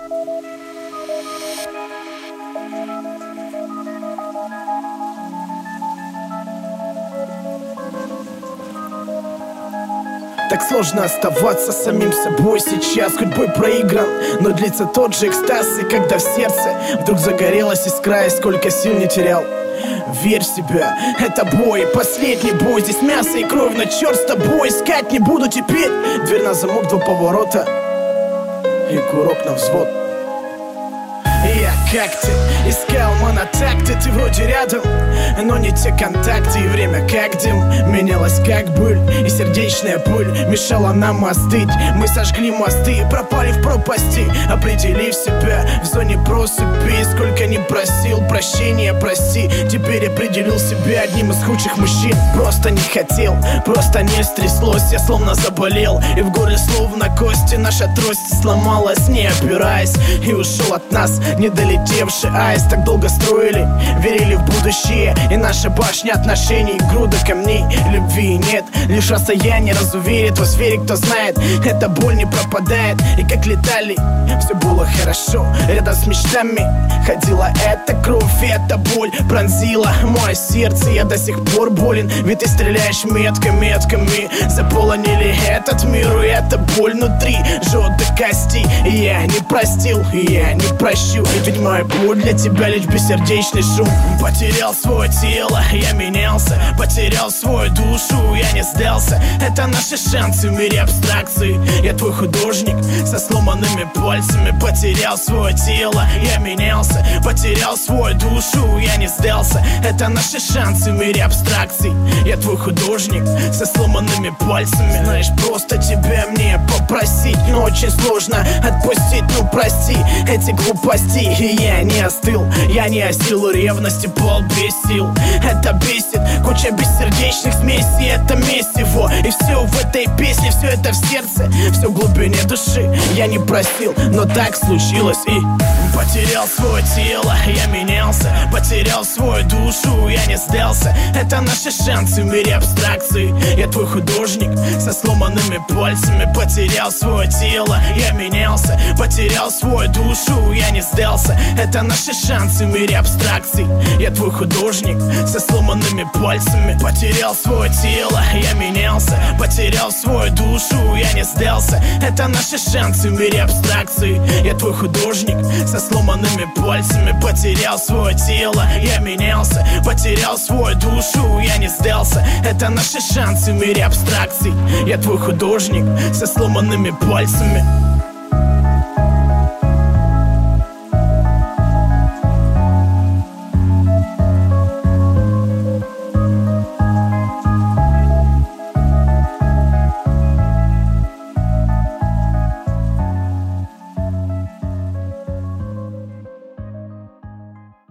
Так сложно оставаться самим собой сейчас. Хоть бой проигран, но длится тот же экстаз. И когда в сердце вдруг загорелась искра, и сколько сил не терял, верь в себя, это бой, последний бой. Здесь мясо и кровь, но черт с тобой, искать не буду теперь. Дверь на замок, 2 поворота и курок на взвод. Я как ты искал монотакты, ты вроде рядом, но не те контакты. И время как дым менялось как быль, и сердечная пыль мешала нам остыть. Мы сожгли мосты, пропали в пропасти, определив себя в зоне просыпи. Сколько не просил прощения, прости, теперь определил себя одним из худших мужчин. Просто не хотел, просто не стряслось, я словно заболел, и в горле словно кости. Наша трость сломалась, не опираясь, и ушел от нас не долетевший аист. Так долго строили, верили в будущее, и наша башня отношений груда камней. Любви нет, лишь расстояние разуверит. Во сфере кто знает, эта боль не пропадает. И как летали, все было хорошо, рядом с мечтами ходила эта кровь, и эта боль пронзила мое сердце. Я до сих пор болен, ведь ты стреляешь метками. Заполонили этот мир, и эта боль внутри жжет до кости. И я не простил, и я не прощу, ведь моя боль для тебя лишь бессердечный шум. Потерял свое тело, я менялся, потерял свою душу, я не сдался. Это наши шансы в мире абстракции. Я твой художник со сломанными пальцами. Потерял свое тело, я менялся, потерял свою душу, я не сдался. Это наши шансы в мире абстракций. Я твой художник со сломанными пальцами. Знаешь, просто тебя мне попросить, но очень сложно отпустить. Ну прости эти глупости, и я не остыл, я не осил ревности, пол без сил. Это бесит, куча бессердечных смесей, это месиво. И все в этой песне, все это в сердце, все в глубине души. Я не просил, но так случилось. И потерял свое тело, я менялся, потерял свою душу, я не сдался. Это наши шансы в мире абстракции. Я твой художник со сломанными пальцами. Потерял свое тело, я менялся, потерял свою душу, я не сдался. Это наши шансы в мире абстракций. Я твой художник со сломанными пальцами. Потерял свое тело, я менялся, потерял свою душу, я не сдался. Это наши шансы в мире абстракций. Я твой художник со сломанными пальцами. Потерял свое тело, я менялся, потерял свою душу, я не сдался. Это наши шансы в мире абстракций. Я твой художник со сломанными пальцами.